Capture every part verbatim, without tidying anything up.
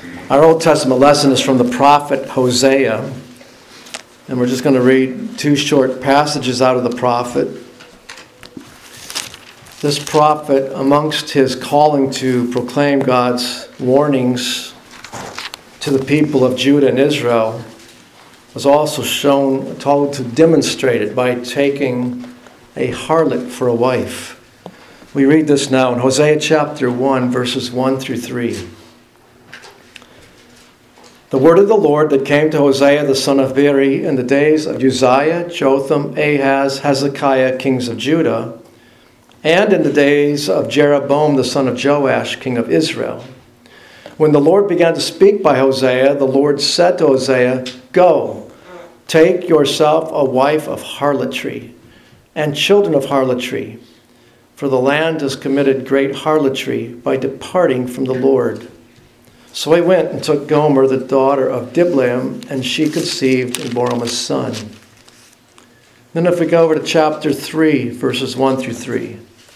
Our Old Testament lesson is from the prophet Hosea, and we're just going to read two short passages out of the prophet. This prophet, amongst his calling to proclaim God's warnings to the people of Judah and Israel, was also shown, told to demonstrate it by taking a harlot for a wife. We read this now in Hosea chapter one, verses one through three. The word of the Lord that came to Hosea the son of Beeri in the days of Uzziah, Jotham, Ahaz, Hezekiah, kings of Judah, and in the days of Jeroboam the son of Joash, king of Israel. When the Lord began to speak by Hosea, the Lord said to Hosea, "Go, take yourself a wife of harlotry and children of harlotry, for the land has committed great harlotry by departing from the Lord." So he went and took Gomer, the daughter of Diblaim, and she conceived and bore him a son. Then if we go over to chapter three, verses one through three.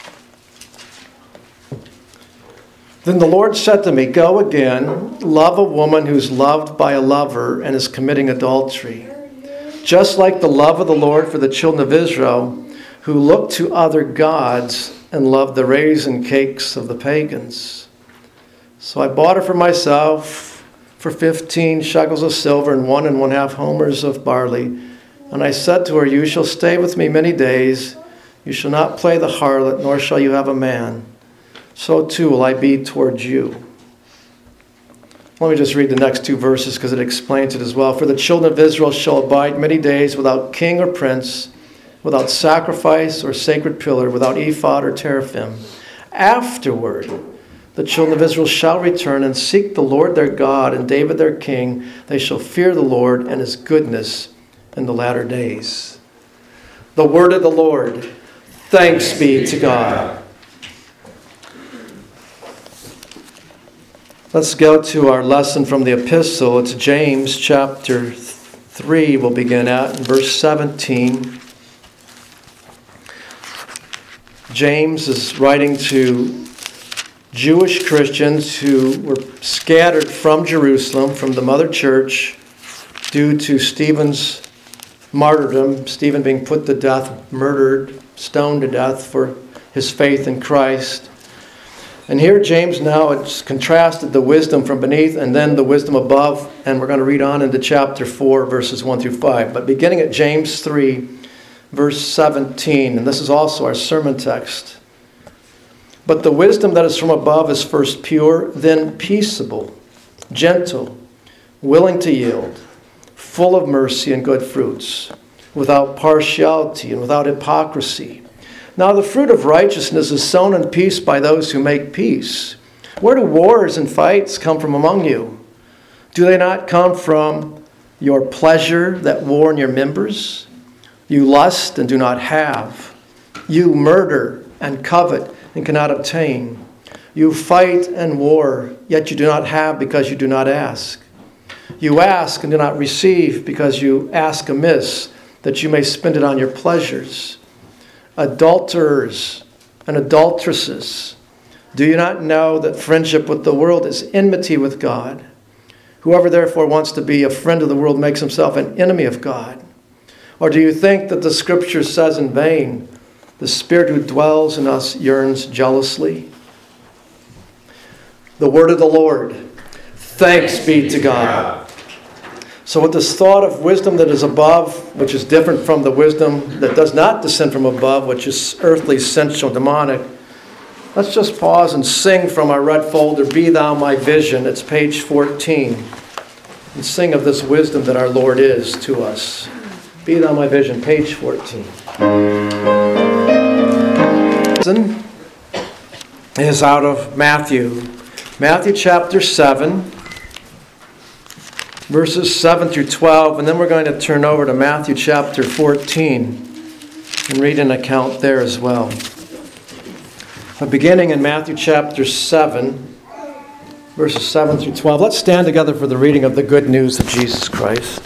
Then the Lord said to me, "Go again, love a woman who's loved by a lover and is committing adultery, just like the love of the Lord for the children of Israel, who look to other gods and love the raisin cakes of the pagans. So I bought her for myself for fifteen shekels of silver and one and one half homers of barley. And I said to her, you shall stay with me many days. You shall not play the harlot, nor shall you have a man. So too will I be towards you." Let me just read the next two verses because it explains it as well. "For the children of Israel shall abide many days without king or prince, without sacrifice or sacred pillar, without ephod or teraphim. Afterward, the children of Israel shall return and seek the Lord their God and David their king. They shall fear the Lord and his goodness in the latter days." The word of the Lord. Thanks be to God. Let's go to our lesson from the epistle. It's James chapter three. We'll begin at in verse seventeen. James is writing to Jewish Christians who were scattered from Jerusalem, from the mother church, due to Stephen's martyrdom, Stephen being put to death, murdered, stoned to death for his faith in Christ. And here James now has contrasted the wisdom from beneath and then the wisdom above, and we're going to read on into chapter four, verses one through five. But beginning at James three, verse seventeen, and this is also our sermon text. "But the wisdom that is from above is first pure, then peaceable, gentle, willing to yield, full of mercy and good fruits, without partiality and without hypocrisy. Now the fruit of righteousness is sown in peace by those who make peace. Where do wars and fights come from among you? Do they not come from your pleasure that war in your members? You lust and do not have. You murder and covet and cannot obtain. You fight and war, yet you do not have because you do not ask. You ask and do not receive because you ask amiss, that you may spend it on your pleasures. Adulterers and adulteresses, do you not know that friendship with the world is enmity with God? Whoever therefore wants to be a friend of the world makes himself an enemy of God. Or do you think that the scripture says in vain, the Spirit who dwells in us yearns jealously?" The word of the Lord. Thanks be to God. So with this thought of wisdom that is above, which is different from the wisdom that does not descend from above, which is earthly, sensual, demonic, let's just pause and sing from our red folder, "Be Thou My Vision." It's page fourteen. And sing of this wisdom that our Lord is to us. "Be Thou My Vision," page fourteen. Is out of Matthew. Matthew chapter seven, verses seven through twelve, and then we're going to turn over to Matthew chapter fourteen and read an account there as well. But beginning in Matthew chapter seven, verses seven through twelve, let's stand together for the reading of the good news of Jesus Christ.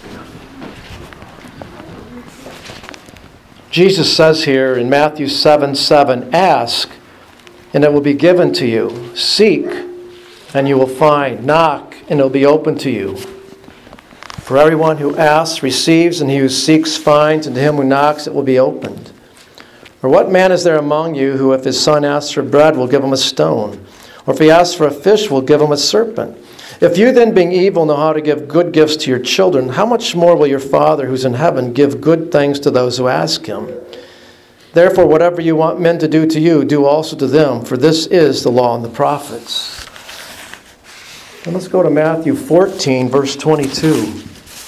Jesus says here in Matthew seven seven, "Ask, and it will be given to you. Seek, and you will find. Knock, and it will be open to you. For everyone who asks receives, and he who seeks finds, and to him who knocks it will be opened. Or what man is there among you who, if his son asks for bread, will give him a stone? Or if he asks for a fish, will give him a serpent? If you then, being evil, know how to give good gifts to your children, how much more will your Father who's in heaven give good things to those who ask him? Therefore, whatever you want men to do to you, do also to them, for this is the law and the prophets. And let's go to Matthew fourteen, verse twenty-two.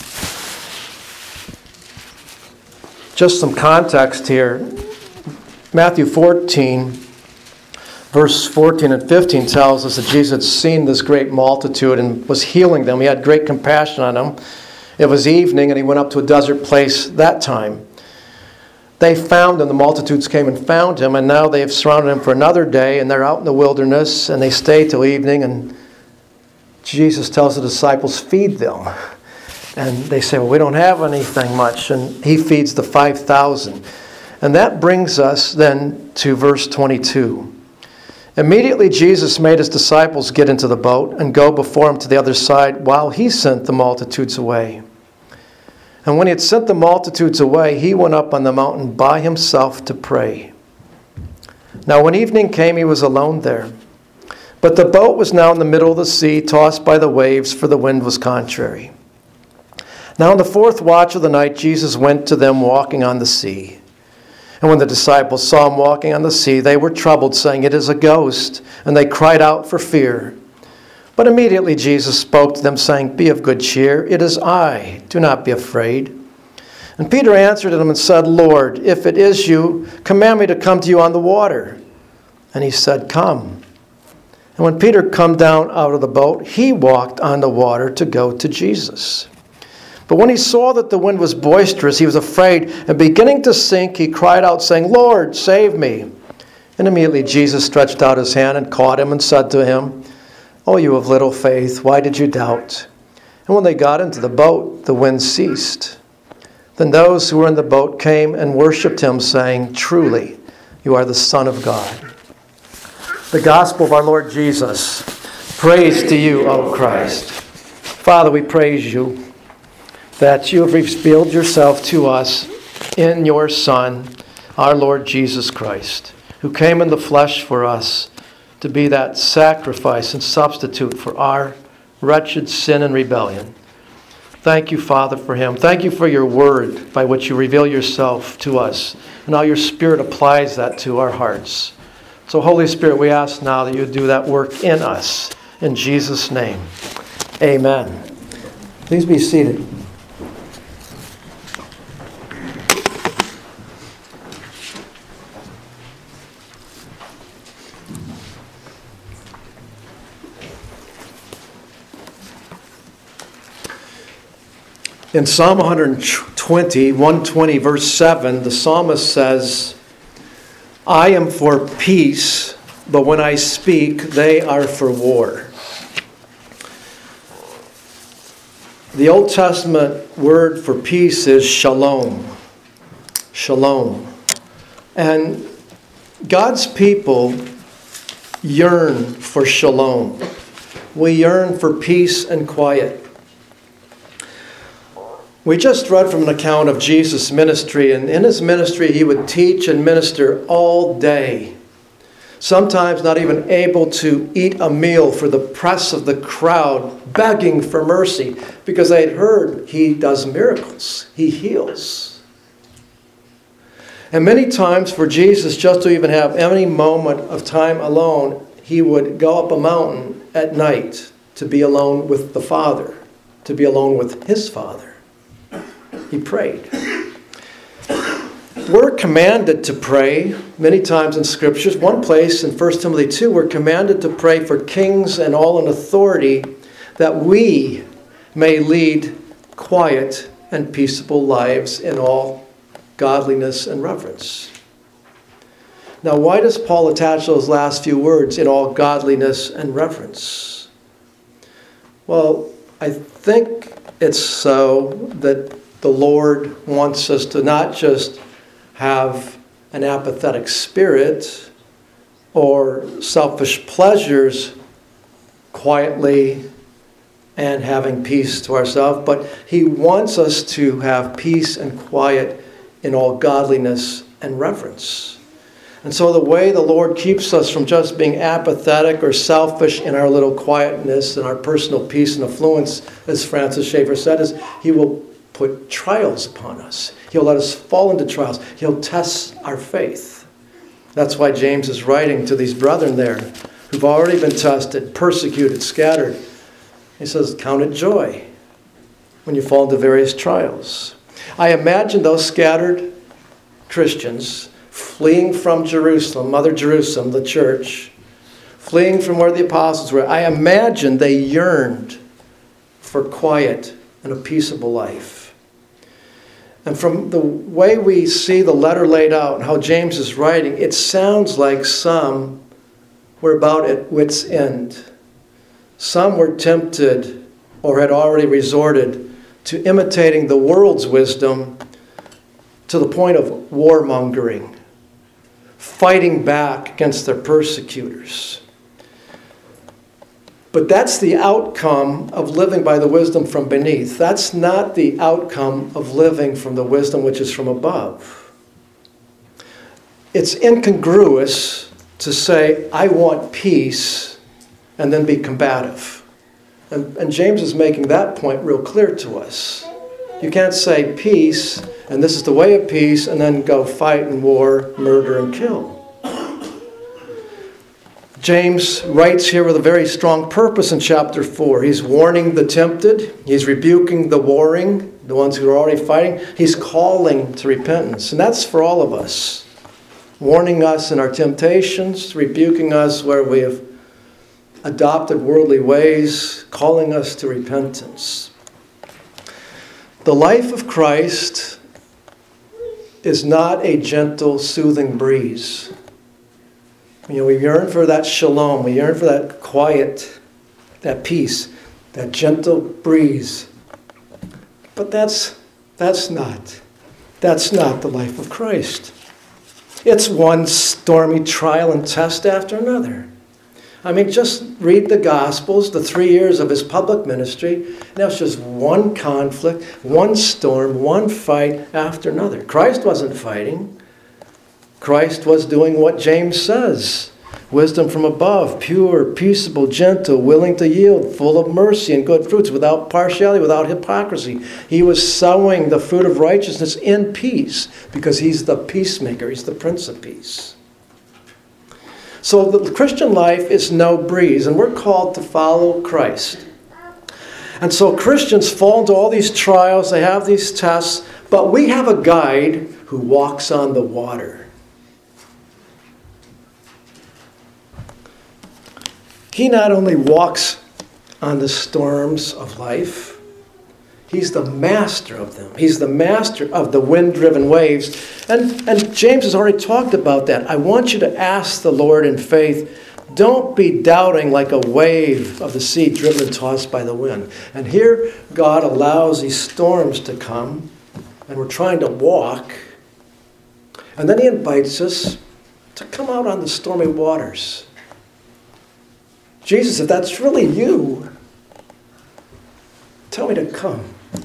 Just some context here. Matthew fourteen, verse fourteen and fifteen tells us that Jesus had seen this great multitude and was healing them. He had great compassion on them. It was evening, and he went up to a desert place that time. They found him. The multitudes came and found him, and now they have surrounded him for another day, and they're out in the wilderness, and they stay till evening, and Jesus tells the disciples, feed them. And they say, well, we don't have anything much. And he feeds the five thousand. And that brings us then to verse twenty-two. Immediately Jesus made his disciples get into the boat and go before him to the other side while he sent the multitudes away. And when he had sent the multitudes away, he went up on the mountain by himself to pray. Now when evening came, he was alone there. But the boat was now in the middle of the sea, tossed by the waves, for the wind was contrary. Now in the fourth watch of the night, Jesus went to them walking on the sea. And when the disciples saw him walking on the sea, they were troubled, saying, it is a ghost. And they cried out for fear. But immediately Jesus spoke to them, saying, be of good cheer, it is I, do not be afraid. And Peter answered him and said, Lord, if it is you, command me to come to you on the water. And he said, come. And when Peter come down out of the boat, he walked on the water to go to Jesus. But when he saw that the wind was boisterous, he was afraid, and beginning to sink, he cried out, saying, Lord, save me. And immediately Jesus stretched out his hand and caught him and said to him, O you of little faith, why did you doubt? And when they got into the boat, the wind ceased. Then those who were in the boat came and worshipped him, saying, truly, you are the Son of God. The gospel of our Lord Jesus. Praise to you, O Christ. Father, we praise you that you have revealed yourself to us in your Son, our Lord Jesus Christ, who came in the flesh for us to be that sacrifice and substitute for our wretched sin and rebellion. Thank you, Father, for him. Thank you for your word by which you reveal yourself to us, and how your Spirit applies that to our hearts. So, Holy Spirit, we ask now that you do that work in us. In Jesus' name, amen. Please be seated. In Psalm one twenty, one twenty, verse seven, the psalmist says, I am for peace, but when I speak, they are for war. The Old Testament word for peace is shalom. Shalom. And God's people yearn for shalom. We yearn for peace and quiet. We just read from an account of Jesus' ministry, and in his ministry he would teach and minister all day, sometimes not even able to eat a meal for the press of the crowd, begging for mercy, because they had heard he does miracles, he heals. And many times for Jesus just to even have any moment of time alone, he would go up a mountain at night to be alone with the Father, to be alone with his Father. He prayed. We're commanded to pray many times in Scriptures. One place in First Timothy two, we're commanded to pray for kings and all in authority, that we may lead quiet and peaceable lives in all godliness and reverence. Now, why does Paul attach those last few words, in all godliness and reverence? Well, I think it's so that the Lord wants us to not just have an apathetic spirit or selfish pleasures quietly and having peace to ourselves, but he wants us to have peace and quiet in all godliness and reverence. And so the way the Lord keeps us from just being apathetic or selfish in our little quietness and our personal peace and affluence, as Francis Schaeffer said, is he will put trials upon us. He'll let us fall into trials. He'll test our faith. That's why James is writing to these brethren there who've already been tested, persecuted, scattered. He says, count it joy when you fall into various trials. I imagine those scattered Christians fleeing from Jerusalem, Mother Jerusalem, the church, fleeing from where the apostles were. I imagine they yearned for quiet and a peaceable life. And from the way we see the letter laid out and how James is writing, it sounds like some were about at wit's end. Some were tempted or had already resorted to imitating the world's wisdom to the point of warmongering, fighting back against their persecutors. But that's the outcome of living by the wisdom from beneath. That's not the outcome of living from the wisdom which is from above. It's incongruous to say, I want peace, and then be combative. And, and James is making that point real clear to us. You can't say peace, and this is the way of peace, and then go fight and war, murder and kill. James writes here with a very strong purpose in chapter four. He's warning the tempted. He's rebuking the warring, the ones who are already fighting. He's calling to repentance. And that's for all of us. Warning us in our temptations, rebuking us where we have adopted worldly ways, calling us to repentance. The life of Christ is not a gentle, soothing breeze. You know, we yearn for that shalom. We yearn for that quiet, that peace, that gentle breeze. But that's that's not. That's not the life of Christ. It's one stormy trial and test after another. I mean, just read the Gospels, the three years of his public ministry. Now it's just one conflict, one storm, one fight after another. Christ wasn't fighting. Christ was doing what James says. Wisdom from above, pure, peaceable, gentle, willing to yield, full of mercy and good fruits, without partiality, without hypocrisy. He was sowing the fruit of righteousness in peace because he's the peacemaker. He's the Prince of Peace. So the Christian life is no breeze, and we're called to follow Christ. And so Christians fall into all these trials, they have these tests, but we have a guide who walks on the water. He not only walks on the storms of life, he's the master of them. He's the master of the wind-driven waves. And, and James has already talked about that. I want you to ask the Lord in faith. Don't be doubting like a wave of the sea driven and tossed by the wind. And here God allows these storms to come, and we're trying to walk. And then he invites us to come out on the stormy waters. Jesus, if that's really you, tell me to come.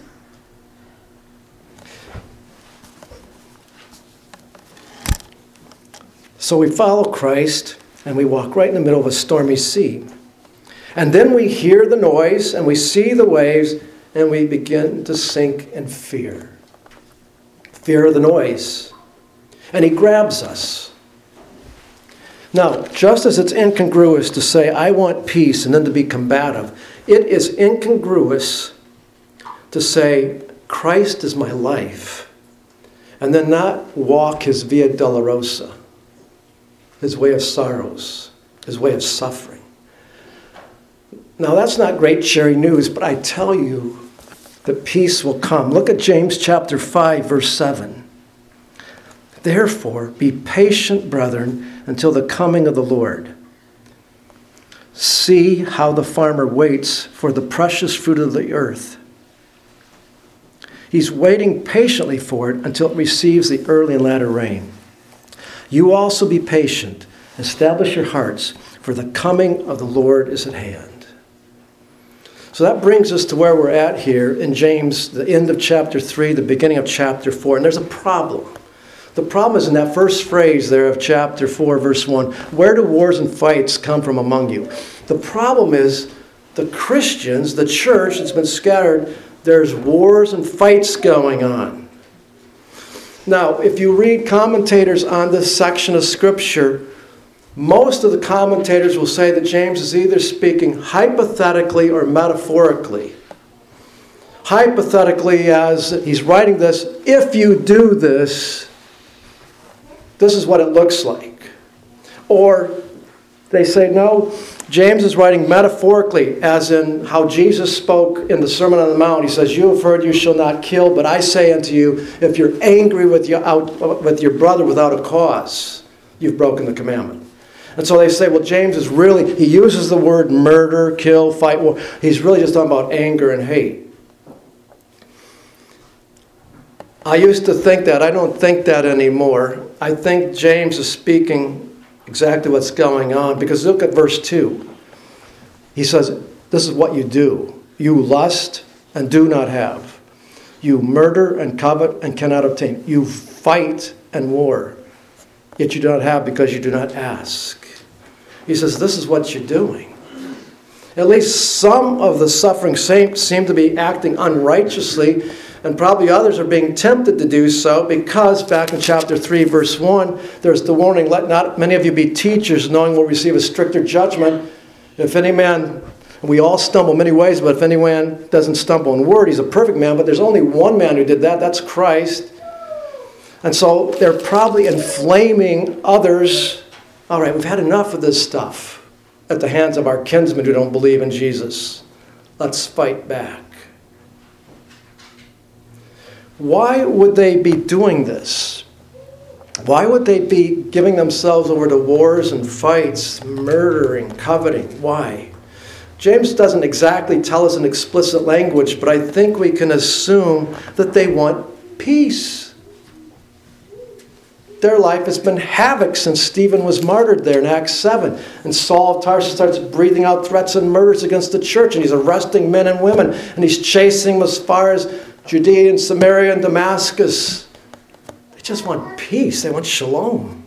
So we follow Christ, and we walk right in the middle of a stormy sea. And then we hear the noise, and we see the waves, and we begin to sink in fear. Fear of the noise. And he grabs us. Now, just as it's incongruous to say, I want peace, and then to be combative, it is incongruous to say, Christ is my life, and then not walk his Via Dolorosa, his way of sorrows, his way of suffering. Now, that's not great cheery news, but I tell you that peace will come. Look at James chapter five, verse seven. Therefore, be patient, brethren, until the coming of the Lord. See how the farmer waits for the precious fruit of the earth. He's waiting patiently for it until it receives the early and latter rain. You also be patient. Establish your hearts, for the coming of the Lord is at hand. So that brings us to where we're at here in James, the end of chapter three, the beginning of chapter four. And there's a problem. The problem is in that first phrase there of chapter four, verse one. Where do wars and fights come from among you? The problem is the Christians, the church that's been scattered, there's wars and fights going on. Now, if you read commentators on this section of Scripture, most of the commentators will say that James is either speaking hypothetically or metaphorically. Hypothetically, as he's writing this, if you do this, this is what it looks like. Or they say, no, James is writing metaphorically, as in how Jesus spoke in the Sermon on the Mount. He says, you have heard you shall not kill, but I say unto you, if you're angry with your, out, with your brother without a cause, you've broken the commandment. And so they say, well, James is really, he uses the word murder, kill, fight, war. He's really just talking about anger and hate. I used to think that. I don't think that anymore. I think James is speaking exactly what's going on. Because look at verse two. He says, this is what you do. You lust and do not have. You murder and covet and cannot obtain. You fight and war, yet you do not have because you do not ask. He says, this is what you're doing. At least some of the suffering saints seem to be acting unrighteously, and probably others are being tempted to do so because back in chapter three, verse one, there's the warning, let not many of you be teachers, knowing we'll receive a stricter judgment. If any man, we all stumble many ways, but if any man doesn't stumble in word, he's a perfect man. But there's only one man who did that, that's Christ. And so they're probably inflaming others. All right, we've had enough of this stuff at the hands of our kinsmen who don't believe in Jesus. Let's fight back. Why would they be doing this? Why would they be giving themselves over to wars and fights, murdering, coveting? Why? James doesn't exactly tell us in explicit language, but I think we can assume that they want peace. Their life has been havoc since Stephen was martyred there in Acts seven. And Saul of Tarsus starts breathing out threats and murders against the church. And he's arresting men and women. And he's chasing them as far as Judea and Samaria and Damascus. They just want peace. They want shalom.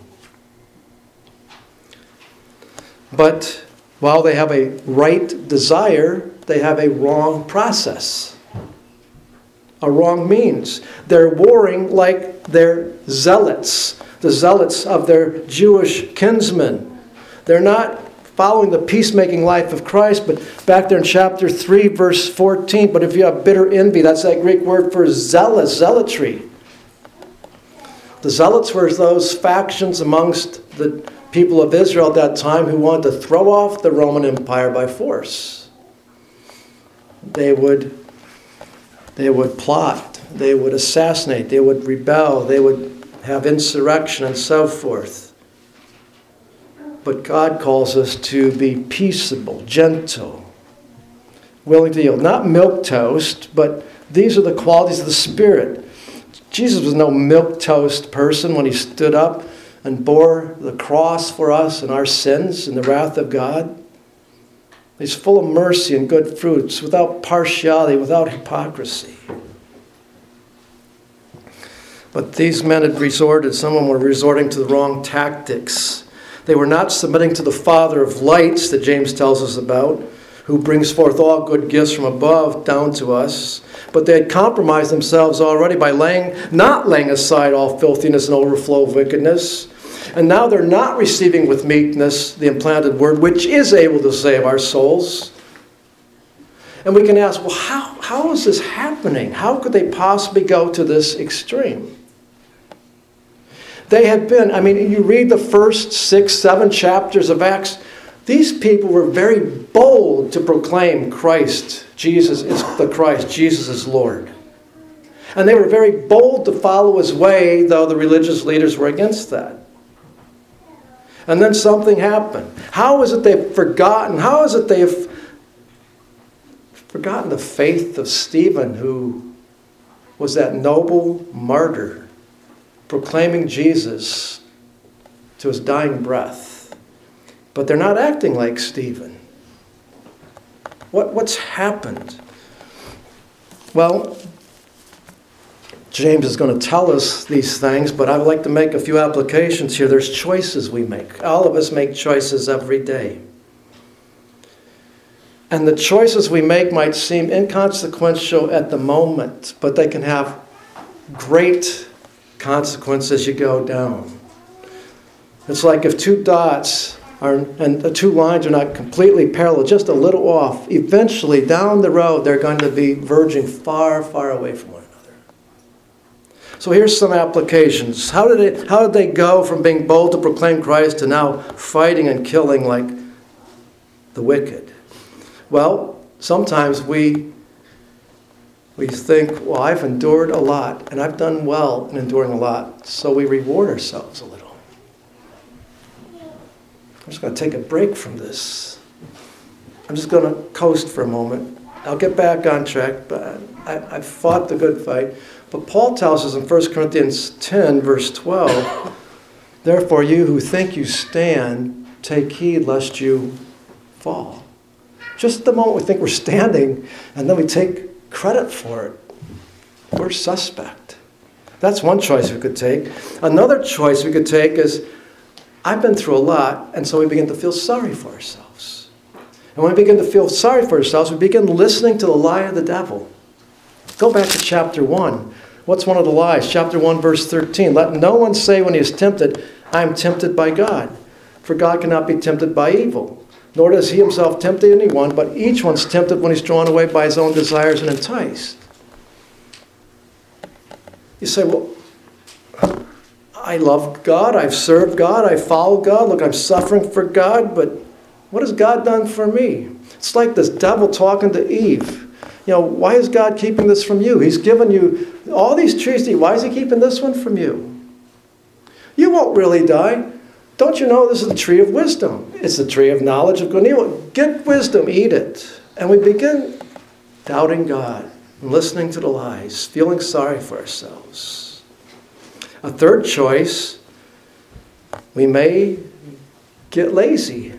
But while they have a right desire, they have a wrong process. A wrong means. They're warring like they're zealots, the zealots of their Jewish kinsmen. They're not following the peacemaking life of Christ, but back there in chapter three, verse fourteen, but if you have bitter envy, that's that Greek word for zealous, zealotry. The zealots were those factions amongst the people of Israel at that time who wanted to throw off the Roman Empire by force. They would They would plot, they would assassinate, they would rebel, they would have insurrection and so forth. But God calls us to be peaceable, gentle, willing to yield. Not milquetoast, but these are the qualities of the Spirit. Jesus was no milquetoast person when he stood up and bore the cross for us and our sins and the wrath of God. He's full of mercy and good fruits, without partiality, without hypocrisy. But these men had resorted, some of them were resorting to the wrong tactics. They were not submitting to the Father of lights that James tells us about, who brings forth all good gifts from above down to us. But they had compromised themselves already by laying, not laying aside all filthiness and overflow of wickedness. And now they're not receiving with meekness the implanted word, which is able to save our souls. And we can ask, well, how, how is this happening? How could they possibly go to this extreme? They had been, I mean, you read the first six, seven chapters of Acts, these people were very bold to proclaim Christ, Jesus is the Christ, Jesus is Lord. And they were very bold to follow his way, though the religious leaders were against that. And then something happened. How is it they've forgotten? How is it they've forgotten the faith of Stephen, who was that noble martyr, proclaiming Jesus to his dying breath? But they're not acting like Stephen. What, what's happened? Well, James is going to tell us these things, but I would like to make a few applications here. There's choices we make. All of us make choices every day. And the choices we make might seem inconsequential at the moment, but they can have great consequences as you go down. It's like if two dots are, and the two lines are not completely parallel, just a little off, eventually down the road they're going to be verging far, far away from one another. So here's some applications. How did it, how did they go from being bold to proclaim Christ to now fighting and killing like the wicked? Well, sometimes we we think, well, I've endured a lot, and I've done well in enduring a lot, so we reward ourselves a little. I'm just going to take a break from this. I'm just going to coast for a moment. I'll get back on track, but I, I fought the good fight. But Paul tells us in First Corinthians ten, verse twelve, therefore you who think you stand, take heed lest you fall. Just the moment we think we're standing, and then we take credit for it, we're suspect. That's one choice we could take. Another choice we could take is, I've been through a lot, and so we begin to feel sorry for ourselves. And when we begin to feel sorry for ourselves, we begin listening to the lie of the devil. Go back to chapter one. What's one of the lies? Chapter one, verse thirteen. Let no one say when he is tempted, I am tempted by God. For God cannot be tempted by evil. Nor does he himself tempt anyone, but each one's tempted when he's drawn away by his own desires and enticed. You say, well, I love God, I've served God, I follow God, look, I'm suffering for God, but what has God done for me? It's like this devil talking to Eve. You know, why is God keeping this from you? He's given you all these trees to eat. Why is he keeping this one from you? You won't really die. Don't you know this is the tree of wisdom? It's the tree of knowledge of good and evil. Get wisdom, eat it. And we begin doubting God, and listening to the lies, feeling sorry for ourselves. A third choice, we may get lazy.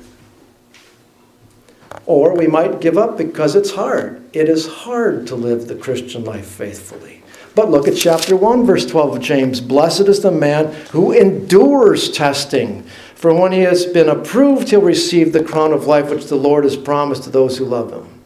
Or we might give up because it's hard. It is hard to live the Christian life faithfully. But look at chapter one, verse twelve of James. Blessed is the man who endures testing. For when he has been approved, he'll receive the crown of life which the Lord has promised to those who love him.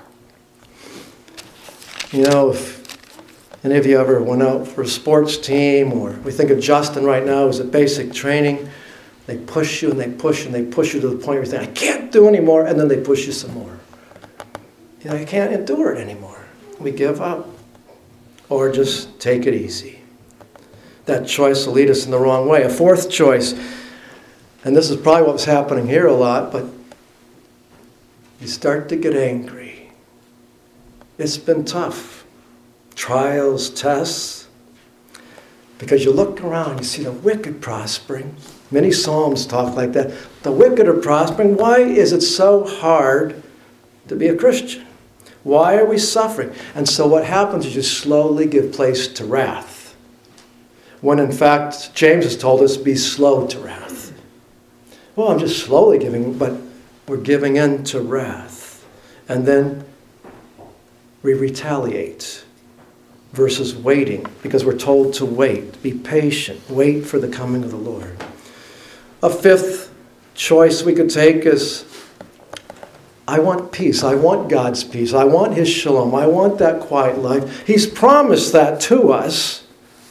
You know, if any of you ever went out for a sports team, or we think of Justin right now who's at basic training, they push you and they push and they push you to the point where you think, I can't do anymore, and then they push you some more. You know, you can't endure it anymore. We give up. Or just take it easy. That choice will lead us in the wrong way. A fourth choice, and this is probably what's happening here a lot, but you start to get angry. It's been tough. Trials, tests. Because you look around, you see the wicked prospering. Many Psalms talk like that. The wicked are prospering. Why is it so hard to be a Christian? Why are we suffering? And so what happens is you slowly give place to wrath. When in fact, James has told us, be slow to wrath. Well, I'm just slowly giving, but we're giving in to wrath. And then we retaliate versus waiting, because we're told to wait. Be patient. Wait for the coming of the Lord. A fifth choice we could take is, I want peace. I want God's peace. I want his shalom. I want that quiet life. He's promised that to us.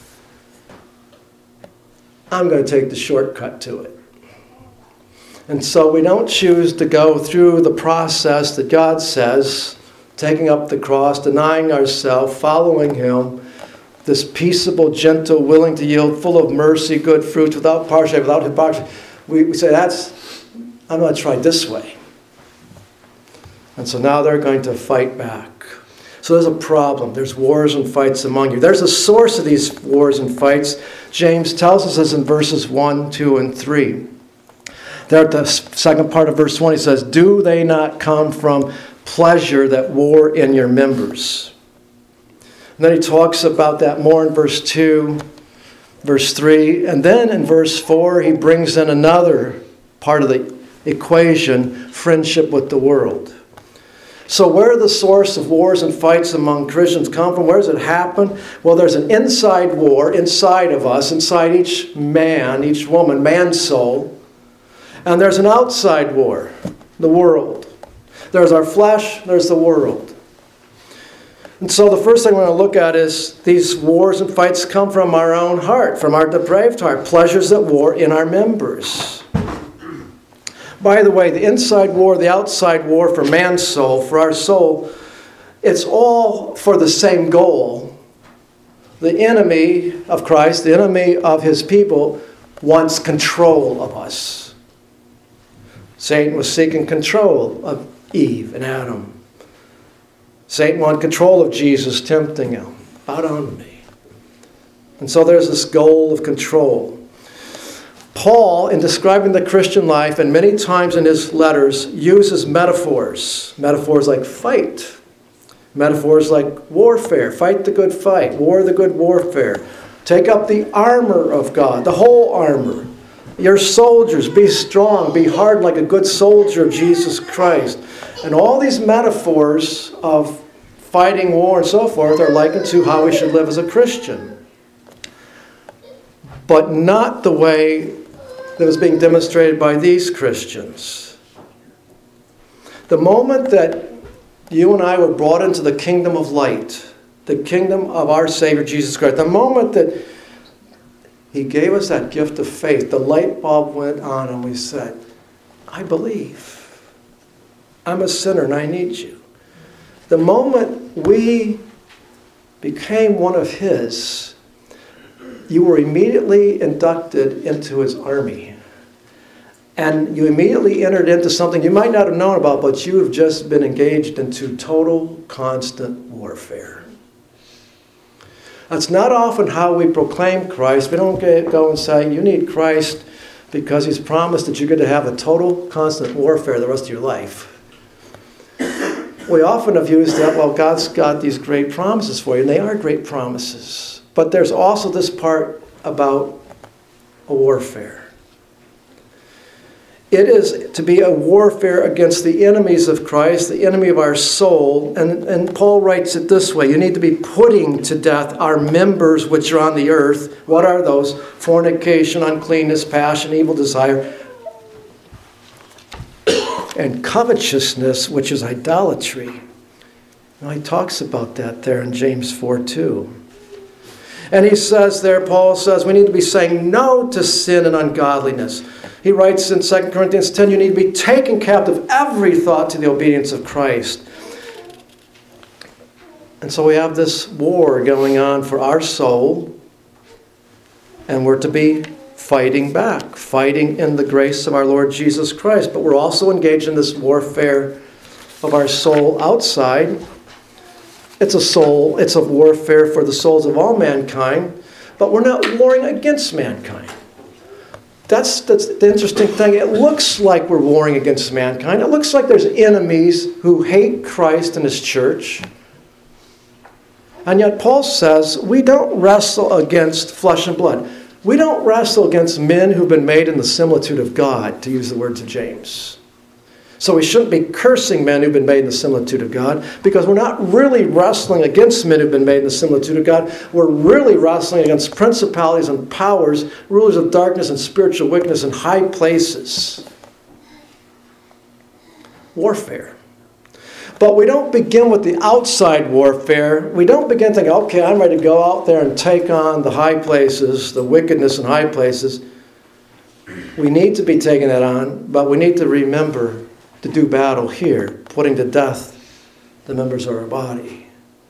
I'm going to take the shortcut to it. And so we don't choose to go through the process that God says, taking up the cross, denying ourselves, following him, this peaceable, gentle, willing to yield, full of mercy, good fruits, without partiality, without hypocrisy. We, we say, that's, I'm going to try this way. And so now they're going to fight back. So there's a problem. There's wars and fights among you. There's a source of these wars and fights. James tells us this in verses one, two, and three. There at the second part of verse one, he says, do they not come from pleasure that war in your members? And then he talks about that more in verse two, verse three. And then in verse four, he brings in another part of the equation, friendship with the world. So where are the source of wars and fights among Christians come from? Where does it happen? Well, there's an inside war inside of us, inside each man, each woman, man's soul. And there's an outside war, the world. There's our flesh, there's the world. And so the first thing we're going to look at is these wars and fights come from our own heart, from our depraved heart, pleasures at war in our members. By the way, the inside war, the outside war for man's soul, for our soul, it's all for the same goal. The enemy of Christ, the enemy of his people, wants control of us. Satan was seeking control of Eve and Adam. Satan wanted control of Jesus, tempting him. Bow down to me. And so there's this goal of control. Paul, in describing the Christian life, and many times in his letters, uses metaphors. Metaphors like fight. Metaphors like warfare. Fight the good fight. War the good warfare. Take up the armor of God, the whole armor. Your soldiers, be strong, be hard like a good soldier of Jesus Christ. And all these metaphors of fighting war and so forth are likened to how we should live as a Christian. But not the way that was being demonstrated by these Christians. The moment that you and I were brought into the kingdom of light, the kingdom of our Savior Jesus Christ, the moment that he gave us that gift of faith, the light bulb went on and we said, I believe. I'm a sinner and I need you. The moment we became one of his, you were immediately inducted into his army. And you immediately entered into something you might not have known about, but you have just been engaged into total, constant warfare. That's not often how we proclaim Christ. We don't go and say, you need Christ because he's promised that you're going to have a total, constant warfare the rest of your life. We often have used that, well, God's got these great promises for you, and they are great promises. But there's also this part about a warfare. It is to be a warfare against the enemies of Christ, the enemy of our soul. And, and Paul writes it this way. You need to be putting to death our members which are on the earth. What are those? Fornication, uncleanness, passion, evil desire, and covetousness, which is idolatry. Now, he talks about that there in James four two. And he says there, Paul says, we need to be saying no to sin and ungodliness. He writes in Second Corinthians ten, you need to be taking captive every thought to the obedience of Christ. And so we have this war going on for our soul, and we're to be fighting back, fighting in the grace of our Lord Jesus Christ. But we're also engaged in this warfare of our soul outside. It's a soul, it's a warfare for the souls of all mankind, but we're not warring against mankind. That's, that's the interesting thing. It looks like we're warring against mankind. It looks like there's enemies who hate Christ and his church. And yet Paul says we don't wrestle against flesh and blood. We don't wrestle against men who've been made in the similitude of God, to use the words of James. So we shouldn't be cursing men who've been made in the similitude of God, because we're not really wrestling against men who've been made in the similitude of God. We're really wrestling against principalities and powers, rulers of darkness and spiritual wickedness in high places. Warfare. But we don't begin with the outside warfare. We don't begin thinking, okay, I'm ready to go out there and take on the high places, the wickedness in high places. We need to be taking that on, but we need to remember to do battle here, putting to death the members of our body.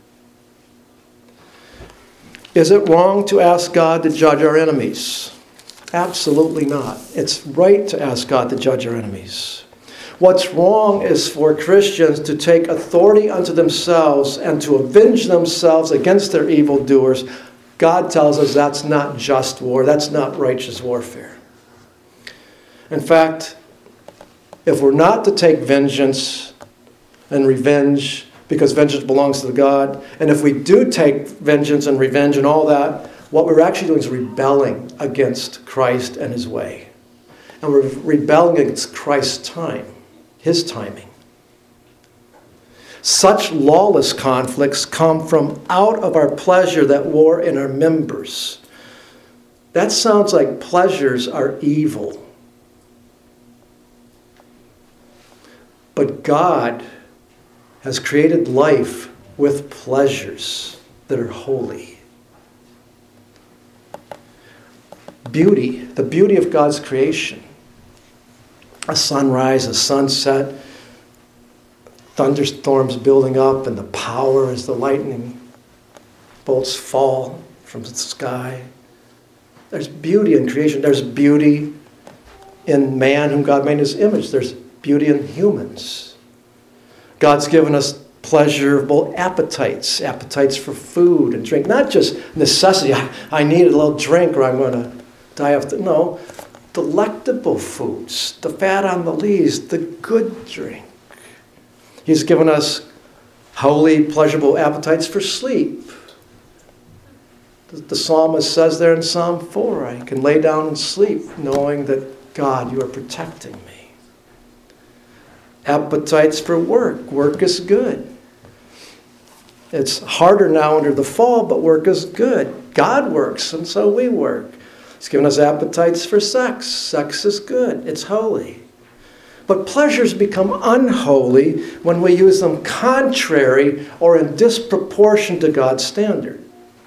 Is it wrong to ask God to judge our enemies? Absolutely not. It's right to ask God to judge our enemies. What's wrong is for Christians to take authority unto themselves and to avenge themselves against their evildoers. God tells us that's not just war. That's not righteous warfare. In fact, if we're not to take vengeance and revenge, because vengeance belongs to God, and if we do take vengeance and revenge and all that, what we're actually doing is rebelling against Christ and his way. And we're rebelling against Christ's time, his timing. Such lawless conflicts come from out of our pleasure that war in our members. That sounds like pleasures are evil. But God has created life with pleasures that are holy. Beauty, the beauty of God's creation. A sunrise, a sunset, thunderstorms building up, and the power as the lightning bolts fall from the sky. There's beauty in creation. There's beauty in man whom God made in his image. There's beauty in humans. God's given us pleasurable appetites, appetites for food and drink. Not just necessity, I, I need a little drink or I'm going to die of the... No, delectable foods, the fat on the leaves, the good drink. He's given us holy, pleasurable appetites for sleep. The, the psalmist says there in Psalm four, I can lay down and sleep knowing that, God, you are protecting me. Appetites for work. Work is good. It's harder now under the fall, but work is good. God works, and so we work. He's given us appetites for sex. Sex is good. It's holy. But pleasures become unholy when we use them contrary or in disproportion to God's standard.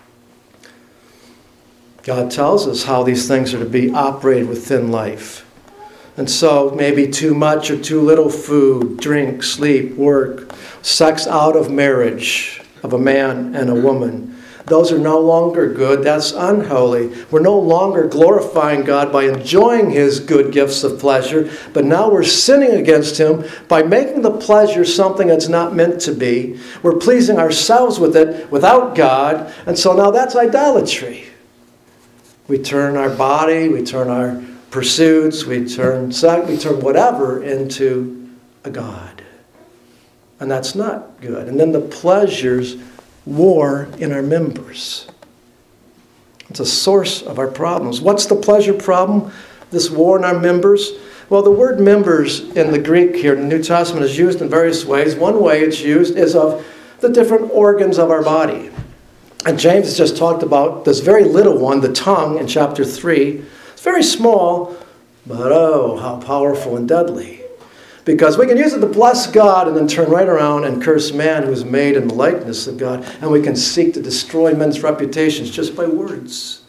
God tells us how these things are to be operated within life. And so maybe too much or too little food, drink, sleep, work, sex out of marriage of a man and a woman. Those are no longer good. That's unholy. We're no longer glorifying God by enjoying his good gifts of pleasure, but now we're sinning against him by making the pleasure something that's not meant to be. We're pleasing ourselves with it without God, and so now that's idolatry. We turn our body, we turn our pursuits, we turn sex, we turn whatever into a god. And that's not good. And then the pleasures war in our members. It's a source of our problems. What's the pleasure problem? This war in our members? Well, the word members in the Greek here in the New Testament is used in various ways. One way it's used is of the different organs of our body. And James has just talked about this very little one, the tongue, in chapter three. It's very small, but oh, how powerful and deadly. Because we can use it to bless God and then turn right around and curse man who is made in the likeness of God. And we can seek to destroy men's reputations just by words.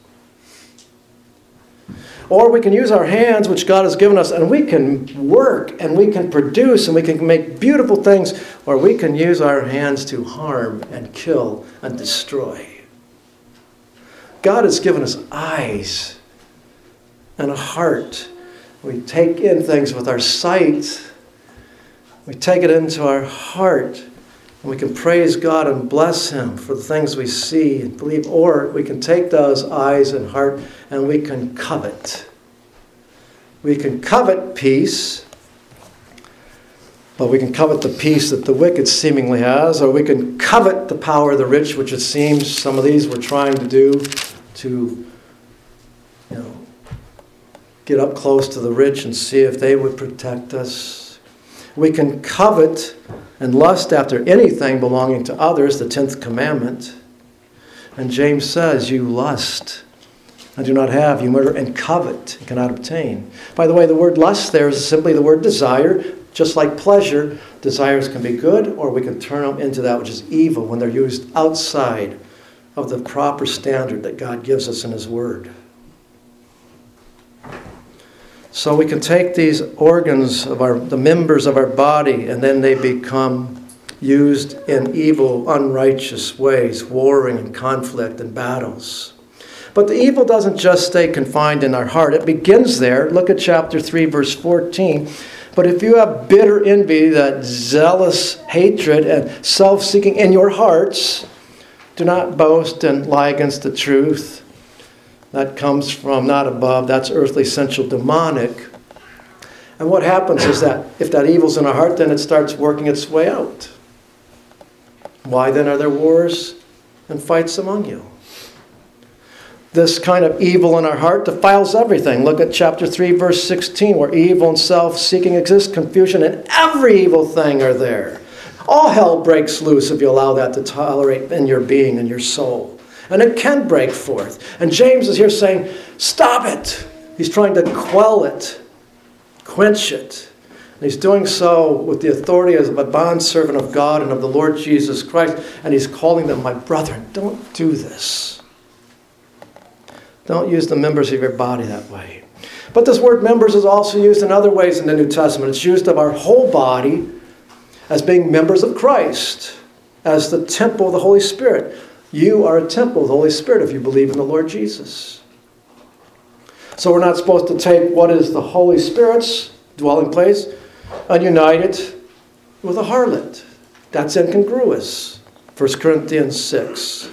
Or we can use our hands, which God has given us, and we can work and we can produce and we can make beautiful things. Or we can use our hands to harm and kill and destroy. God has given us eyes and a heart. We take in things with our sight. We take it into our heart, and we can praise God and bless him for the things we see and believe. Or we can take those eyes and heart, and we can covet. We can covet peace, but we can covet the peace that the wicked seemingly has, or we can covet the power of the rich, which it seems some of these we're trying to do to, you know, get up close to the rich and see if they would protect us. We can covet and lust after anything belonging to others, the tenth commandment. And James says, you lust and do not have, you murder and covet and cannot obtain. By the way, the word lust there is simply the word desire. Just like pleasure, desires can be good, or we can turn them into that which is evil when they're used outside of the proper standard that God gives us in his word. So we can take these organs of our, the members of our body, and then they become used in evil, unrighteous ways, warring and conflict and battles. But the evil doesn't just stay confined in our heart. It begins there. Look at chapter three, verse fourteen. But if you have bitter envy, that zealous hatred and self-seeking in your hearts, do not boast and lie against the truth. That comes from not above. That's earthly, sensual, demonic. And what happens is that if that evil's in our heart, then it starts working its way out. Why then are there wars and fights among you? This kind of evil in our heart defiles everything. Look at chapter three, verse sixteen, where evil and self-seeking exist, confusion and every evil thing are there. All hell breaks loose if you allow that to tolerate in your being and your soul. And it can break forth. And James is here saying, stop it. He's trying to quell it, quench it. And he's doing so with the authority as a bondservant of God and of the Lord Jesus Christ. And he's calling them, my brethren, don't do this. Don't use the members of your body that way. But this word members is also used in other ways in the New Testament. It's used of our whole body as being members of Christ, as the temple of the Holy Spirit. You are a temple of the Holy Spirit if you believe in the Lord Jesus. So we're not supposed to take what is the Holy Spirit's dwelling place and unite it with a harlot. That's incongruous. First Corinthians six.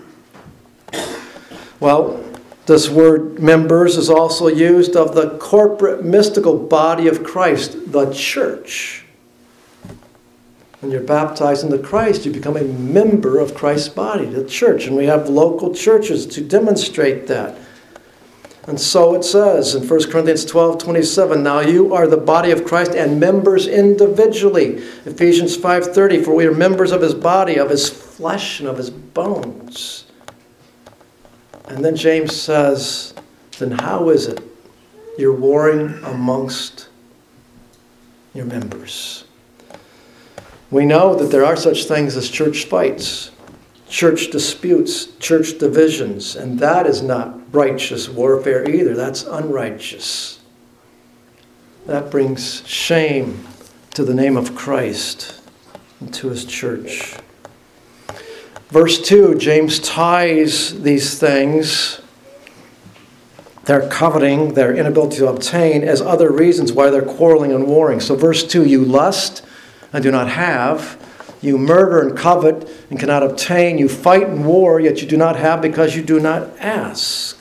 Well, this word members is also used of the corporate mystical body of Christ, the church. When you're baptized into Christ, you become a member of Christ's body, the church. And we have local churches to demonstrate that. And so it says in First Corinthians twelve twenty-seven, now you are the body of Christ and members individually. Ephesians five thirty, for we are members of his body, of his flesh, and of his bones. And then James says, then how is it you're warring amongst your members? We know that there are such things as church fights, church disputes, church divisions, and that is not righteous warfare either. That's unrighteous. That brings shame to the name of Christ and to his church. Verse two, James ties these things, their coveting, their inability to obtain, as other reasons why they're quarreling and warring. So verse two, you lust and do not have. You murder and covet and cannot obtain. You fight and war, yet you do not have because you do not ask.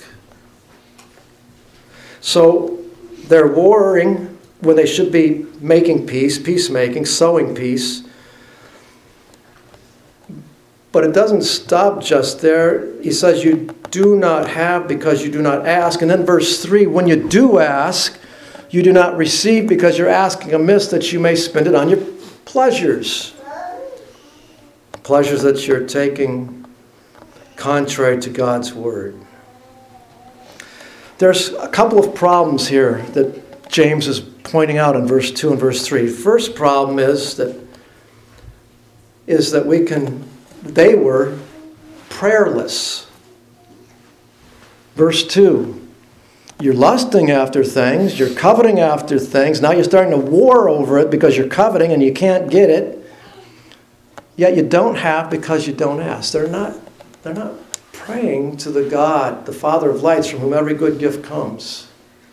So they're warring when they should be making peace, peacemaking, sowing peace. But it doesn't stop just there. He says you do not have because you do not ask. And then verse three, when you do ask, you do not receive because you're asking amiss that you may spend it on your pleasures. Pleasures that you're taking contrary to God's word. There's a couple of problems here that James is pointing out in verse two and verse three. First problem is that is that we can they were prayerless. Verse two, you're lusting after things, you're coveting after things, now you're starting to war over it because you're coveting and you can't get it, yet you don't have because you don't ask. They're not, they're not praying to the God, the Father of lights, from whom every good gift comes.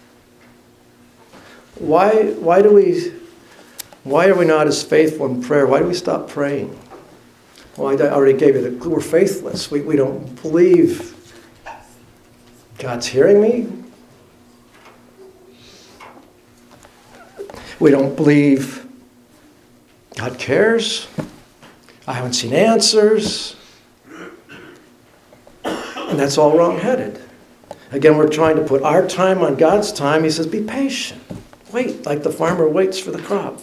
Why, why do we, why are we not as faithful in prayer? Why do we stop praying? Well, I already gave you the clue. We're faithless. We, we don't believe God's hearing me. We don't believe God cares. I haven't seen answers. And that's all wrong-headed. Again, we're trying to put our time on God's time. He says, be patient. Wait, like the farmer waits for the crop.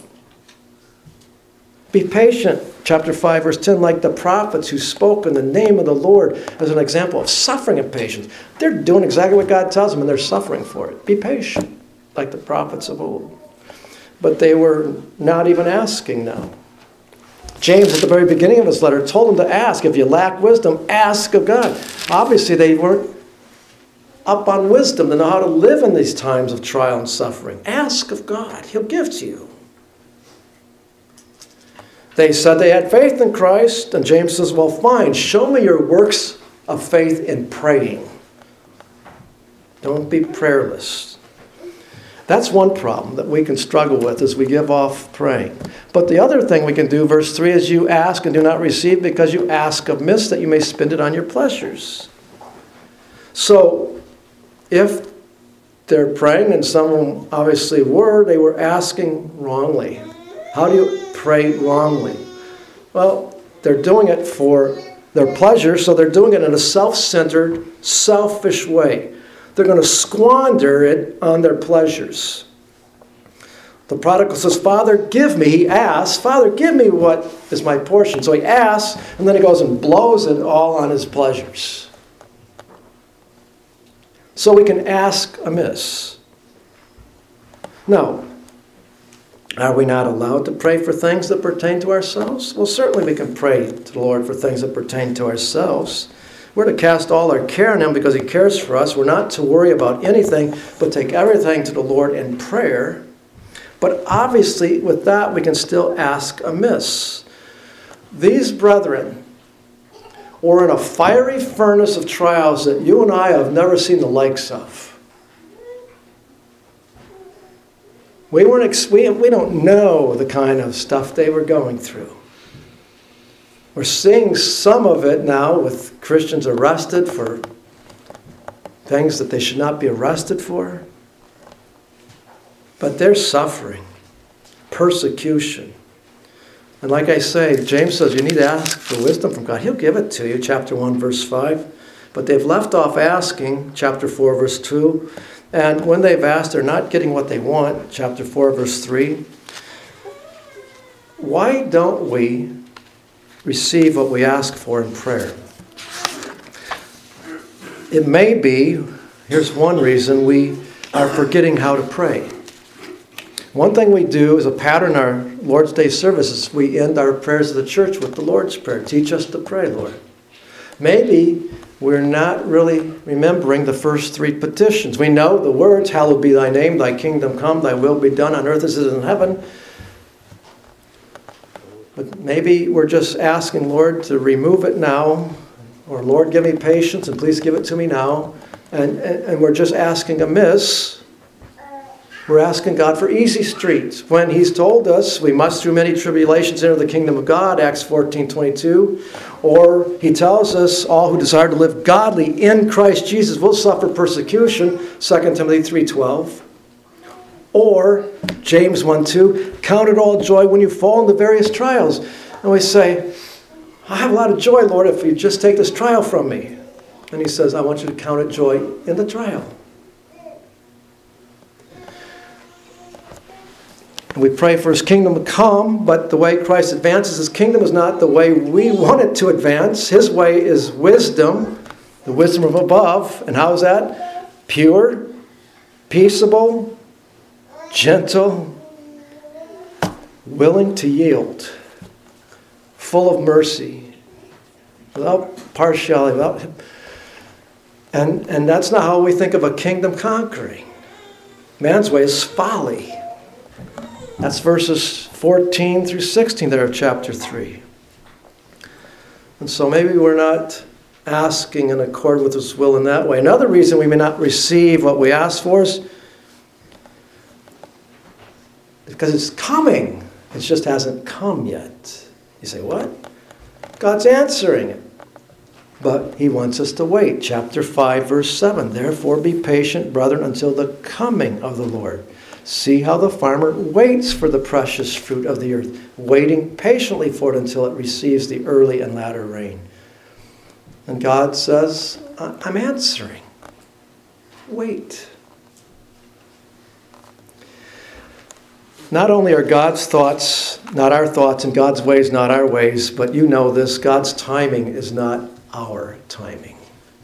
Be patient, chapter five, verse ten, like the prophets who spoke in the name of the Lord as an example of suffering and patience. They're doing exactly what God tells them, and they're suffering for it. Be patient, like the prophets of old. But they were not even asking now. James, at the very beginning of his letter, told them to ask. If you lack wisdom, ask of God. Obviously, they weren't up on wisdom to know how to live in these times of trial and suffering. Ask of God. He'll give to you. They said they had faith in Christ, and James says, well, fine, show me your works of faith in praying. Don't be prayerless. That's one problem that we can struggle with as we give off praying. But the other thing we can do, verse three, is you ask and do not receive because you ask amiss that you may spend it on your pleasures. So, if they're praying, and some obviously were, they were asking wrongly. How do you pray wrongly? Well, they're doing it for their pleasure, so they're doing it in a self-centered, selfish way. They're going to squander it on their pleasures. The prodigal says, Father, give me. He asks, Father, give me what is my portion. So he asks, and then he goes and blows it all on his pleasures. So we can ask amiss. Now, are we not allowed to pray for things that pertain to ourselves? Well, certainly we can pray to the Lord for things that pertain to ourselves. We're to cast all our care on Him because He cares for us. We're not to worry about anything, but take everything to the Lord in prayer. But obviously, with that, we can still ask amiss. These brethren were in a fiery furnace of trials that you and I have never seen the likes of. We weren't. Ex- we, we don't know the kind of stuff they were going through. We're seeing some of it now with Christians arrested for things that they should not be arrested for. But they're suffering, persecution. And like I say, James says you need to ask for wisdom from God. He'll give it to you, chapter one, verse five. But they've left off asking, chapter four, verse two. And when they've asked, they're not getting what they want, chapter four, verse three. Why don't we receive what we ask for in prayer? It may be, here's one reason, we are forgetting how to pray. One thing we do is a pattern in our Lord's Day services. We end our prayers of the church with the Lord's Prayer. Teach us to pray, Lord. Maybe we're not really remembering the first three petitions. We know the words, hallowed be thy name, thy kingdom come, thy will be done on earth as it is in heaven. But maybe we're just asking, Lord, to remove it now. Or, Lord, give me patience and please give it to me now. And, and, and we're just asking amiss. We're asking God for easy streets when He's told us we must through many tribulations enter the kingdom of God, Acts fourteen twenty-two. Or He tells us all who desire to live godly in Christ Jesus will suffer persecution, Second Timothy three twelve. Or James one two, count it all joy when you fall into various trials. And we say, I have a lot of joy, Lord, if you just take this trial from me. And He says, I want you to count it joy in the trial. We pray for His kingdom to come, but the way Christ advances His kingdom is not the way we want it to advance. His way is wisdom, the wisdom from above. And how is that? Pure, peaceable, gentle, willing to yield, full of mercy, without partiality. Without, and, and that's not how we think of a kingdom conquering. Man's way is folly. That's verses fourteen through sixteen there of chapter three. And so maybe we're not asking in accord with His will in that way. Another reason we may not receive what we ask for is because it's coming. It just hasn't come yet. You say, what? God's answering it. But He wants us to wait. Chapter five, verse seven. Therefore be patient, brethren, until the coming of the Lord. See how the farmer waits for the precious fruit of the earth, waiting patiently for it until it receives the early and latter rain. And God says, I'm answering. Wait. Not only are God's thoughts not our thoughts and God's ways not our ways, but you know this, God's timing is not our timing.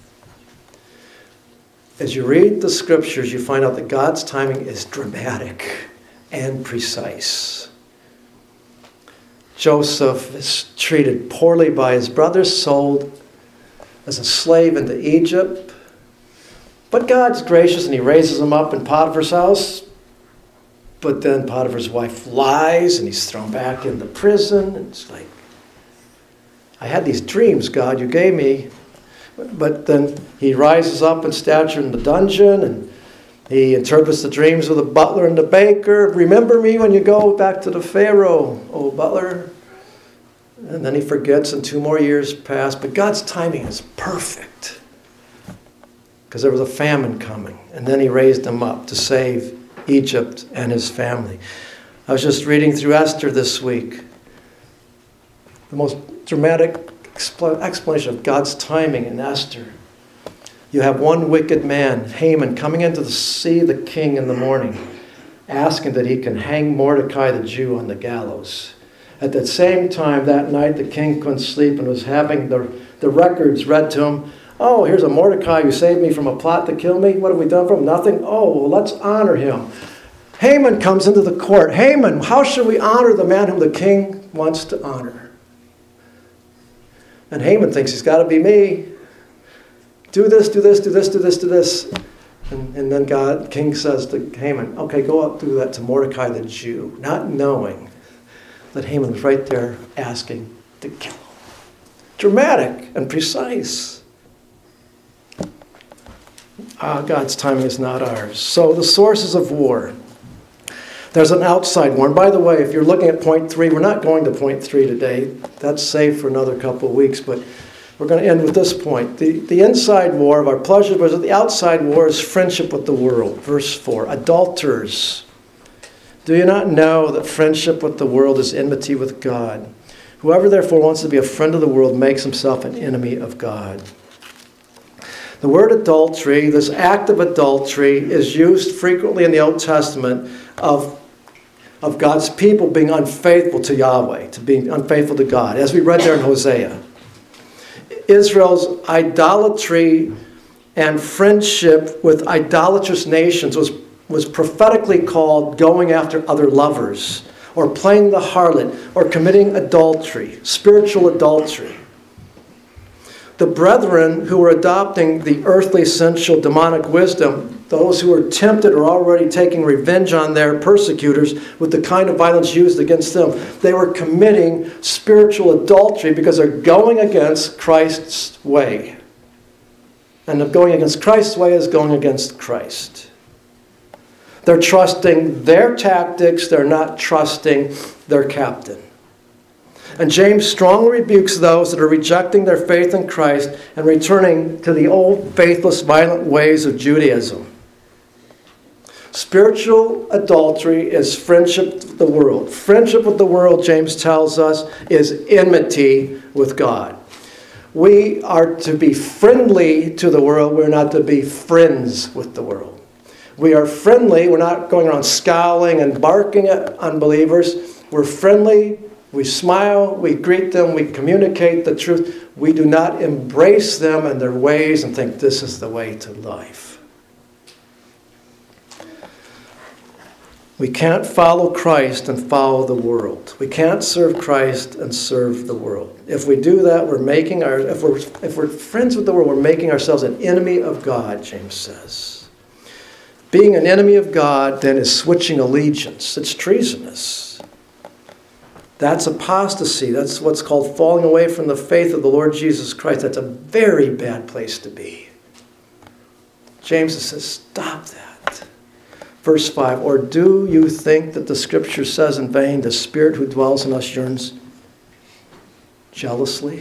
As you read the scriptures, you find out that God's timing is dramatic and precise. Joseph is treated poorly by his brothers, sold as a slave into Egypt. But God's gracious and He raises him up in Potiphar's house. But then Potiphar's wife lies and he's thrown back into prison. It's like, I had these dreams, God, you gave me. But then he rises up in stature in the dungeon and he interprets the dreams of the butler and the baker. Remember me when you go back to the Pharaoh, oh butler. And then he forgets and two more years pass. But God's timing is perfect. Because there was a famine coming. And then He raised him up to save Egypt and his family. I was just reading through Esther this week. The most dramatic explanation of God's timing in Esther. You have one wicked man, Haman, coming in to see the king in the morning. asking that he can hang Mordecai the Jew on the gallows. At the same time, that night, the king couldn't sleep and was having the, the records read to him. Oh, here's a Mordecai who saved me from a plot to kill me. What have we done for him? Nothing. Oh, well, let's honor him. Haman comes into the court. Haman, how should we honor the man whom the king wants to honor? And Haman thinks he's got to be me. Do this, do this, do this, do this, do this. And, and then God, king says to Haman, okay, go up, do that to Mordecai the Jew, not knowing that Haman was right there asking to kill him. Dramatic and precise. Ah, God's timing is not ours. So the sources of war. There's an outside war. And by the way, if you're looking at point three, we're not going to point three today. That's saved for another couple of weeks, but we're going to end with this point. The, the inside war of our pleasures, but the outside war is friendship with the world. Verse four, adulterers. Do you not know that friendship with the world is enmity with God? Whoever therefore wants to be a friend of the world makes himself an enemy of God. The word adultery, this act of adultery, is used frequently in the Old Testament of, of God's people being unfaithful to Yahweh, to being unfaithful to God, as we read there in Hosea. Israel's idolatry and friendship with idolatrous nations was, was prophetically called going after other lovers, or playing the harlot, or committing adultery, spiritual adultery. The brethren who were adopting the earthly, sensual, demonic wisdom, those who were tempted or already taking revenge on their persecutors with the kind of violence used against them, they were committing spiritual adultery because they're going against Christ's way. And going against Christ's way is going against Christ. They're trusting their tactics, they're not trusting their captain. And James strongly rebukes those that are rejecting their faith in Christ and returning to the old faithless, violent ways of Judaism. Spiritual adultery is friendship with the world. Friendship with the world, James tells us, is enmity with God. We are to be friendly to the world. We're not to be friends with the world. We are friendly. We're not going around scowling and barking at unbelievers. We're friendly. We smile, we greet them, we communicate the truth. We do not embrace them and their ways and think this is the way to life. We can't follow Christ and follow the world. We can't serve Christ and serve the world. If we do that, we're making our if we're if we're friends with the world, we're making ourselves an enemy of God, James says. Being an enemy of God then is switching allegiance. It's treasonous. That's apostasy. That's what's called falling away from the faith of the Lord Jesus Christ. That's a very bad place to be. James says, stop that. Verse five, or do you think that the Scripture says in vain, the Spirit who dwells in us yearns jealously?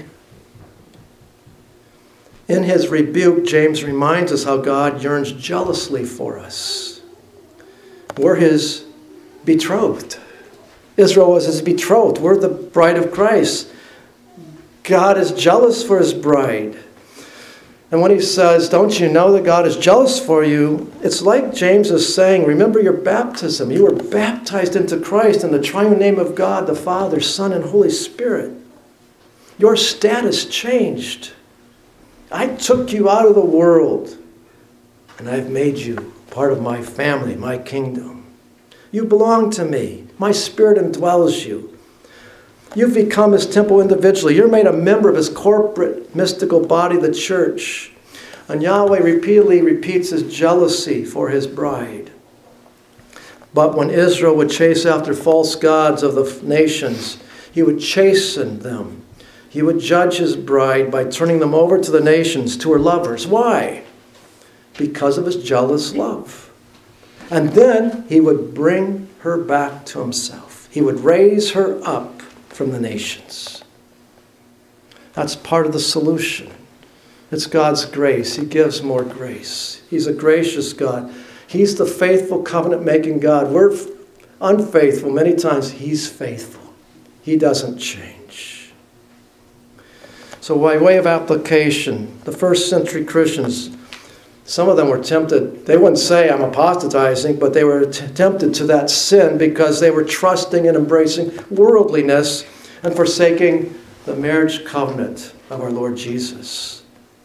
In his rebuke, James reminds us how God yearns jealously for us. We're his betrothed. Israel was his betrothed. We're the bride of Christ. God is jealous for his bride. And when he says, don't you know that God is jealous for you? It's like James is saying, remember your baptism. You were baptized into Christ in the triune name of God, the Father, Son, and Holy Spirit. Your status changed. I took you out of the world, and I've made you part of my family, my kingdom. You belong to me. My Spirit indwells you. You've become his temple individually. You're made a member of his corporate mystical body, the church. And Yahweh repeatedly repeats his jealousy for his bride. But when Israel would chase after false gods of the nations, he would chasten them. He would judge his bride by turning them over to the nations, to her lovers. Why? Because of his jealous love. And then he would bring her back to himself. He would raise her up from the nations. That's part of the solution. It's God's grace. He gives more grace. He's a gracious God. He's the faithful covenant-making God. We're unfaithful many times. He's faithful. He doesn't change. So by way of application, the first century Christians Some of them were tempted. They wouldn't say, I'm apostatizing, but they were t- tempted to that sin because they were trusting and embracing worldliness and forsaking the marriage covenant of our Lord Jesus.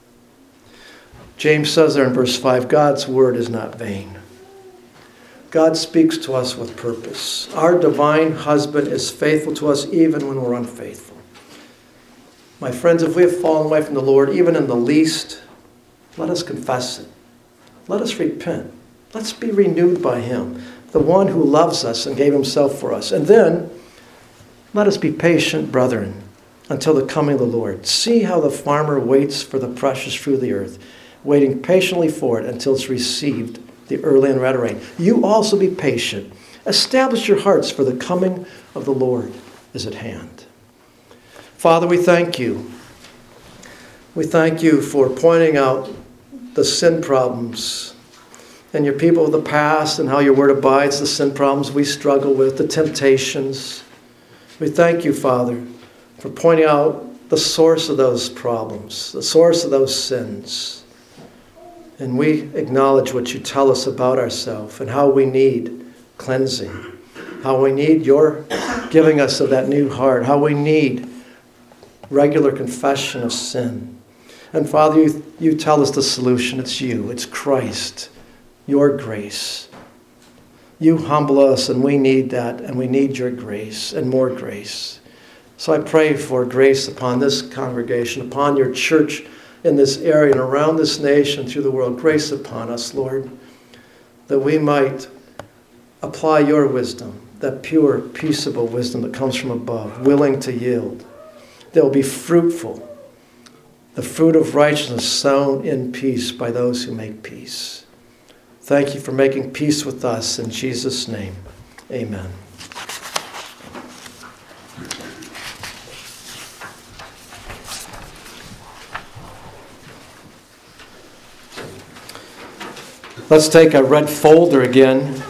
James says there in verse five, God's word is not vain. God speaks to us with purpose. Our divine husband is faithful to us even when we're unfaithful. My friends, if we have fallen away from the Lord, even in the least, let us confess it. Let us repent. Let's be renewed by him, the one who loves us and gave himself for us. And then, let us be patient, brethren, until the coming of the Lord. See how the farmer waits for the precious fruit of the earth, waiting patiently for it until it's received the early and latter rain. You also be patient. Establish your hearts, for the coming of the Lord is at hand. Father, we thank you. We thank you for pointing out the sin problems and your people of the past and how your word abides, the sin problems we struggle with, the temptations. We thank you, Father, for pointing out the source of those problems, the source of those sins. And we acknowledge what you tell us about ourselves and how we need cleansing, how we need your giving us of that new heart, how we need regular confession of sin. And Father, you, you tell us the solution. It's you. It's Christ. Your grace. You humble us, and we need that, and we need your grace and more grace. So I pray for grace upon this congregation, upon your church in this area and around this nation, through the world. Grace upon us, Lord, that we might apply your wisdom, that pure, peaceable wisdom that comes from above, willing to yield, that will be fruitful, the fruit of righteousness sown in peace by those who make peace. Thank you for making peace with us. In Jesus' name, amen. Let's take a red folder again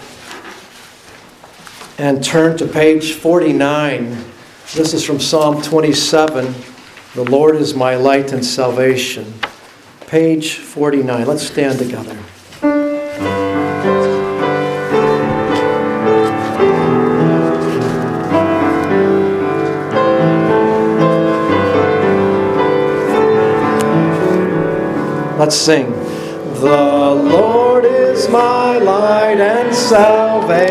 and turn to page forty-nine. This is from Psalm twenty-seven. The Lord is my light and salvation. Page forty-nine. Let's stand together. Let's sing. The Lord is my light and salvation.